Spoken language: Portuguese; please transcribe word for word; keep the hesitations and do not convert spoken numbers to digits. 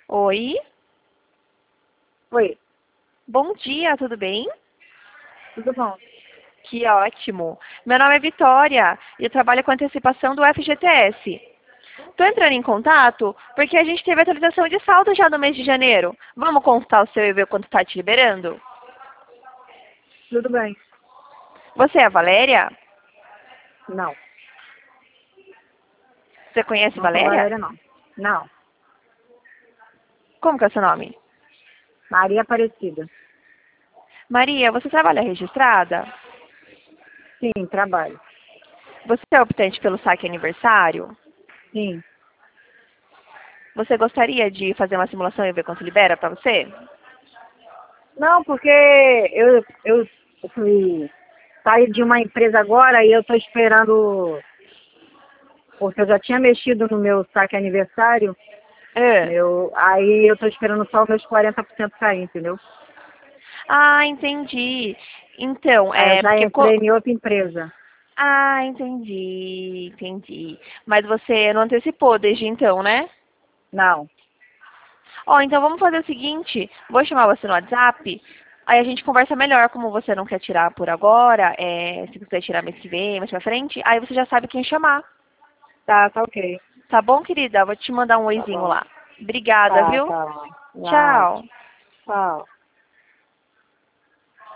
Oi, Oi, bom dia, tudo bem? tudo bom? Que ótimo. Meu nome é Vitória e eu trabalho com antecipação do F G T S. Estou entrando em contato porque a gente teve atualização de saldo já no mês de janeiro. Vamos consultar o seu e ver quanto está te liberando? Tudo bem? Você é a Valéria? Não, Você conhece não sou Valéria? Valéria, não. Não, Como que é o seu nome? Maria Aparecida. Maria, você trabalha registrada? Sim, trabalho. Você é optante pelo saque aniversário? Sim. Você gostaria de fazer uma simulação e ver quanto libera para você? Não, porque eu, eu, eu fui sair de uma empresa agora e eu estou esperando, porque eu já tinha mexido no meu saque aniversário, É. meu, aí eu estou esperando só os meus quarenta por cento cair, entendeu? Ah, entendi. Então, Aí eu é já porque... co- entrei em outra empresa. Ah, entendi, entendi. Mas você não antecipou desde então, né? Não, Ó, então vamos fazer o seguinte, vou chamar você no WhatsApp, aí a gente conversa melhor, como você não quer tirar por agora, é, se quiser tirar mês que vem, mais pra frente, aí você já sabe quem chamar. tá, tá ok. Tá bom, querida? Vou te mandar um Tá oizinho bom. lá. Obrigada, Tá, viu? tá. Não, Tchau. tchau.